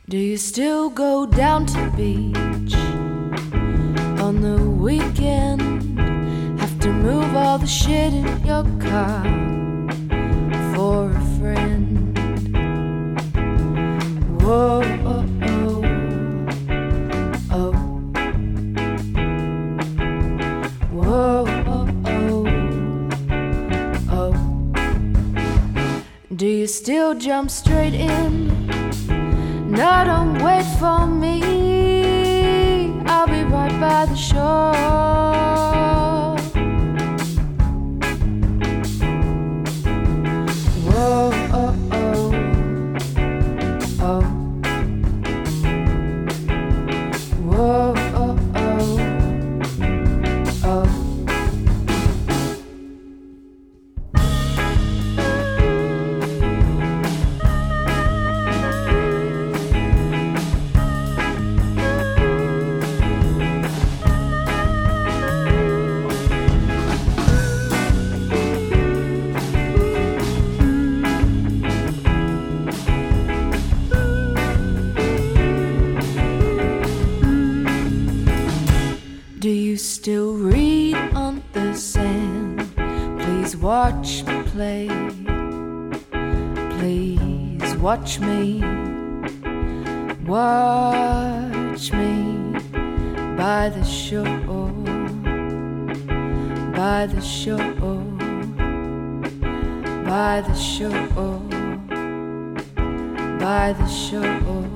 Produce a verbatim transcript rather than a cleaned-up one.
Do you still go down to the beach on the weekend? Have to move all the shit in your car for a friend. Whoa, oh, oh, oh. Whoa, oh, oh, oh. Do you still jump straight in? No, don't wait for me. I'll be right by the shore. Whoa, oh, oh, oh. Whoa, oh, oh, oh. Do you still read on the sand? Please watch me play. Please watch me. Watch me by the shore. By the shore. By the shore. By the shore.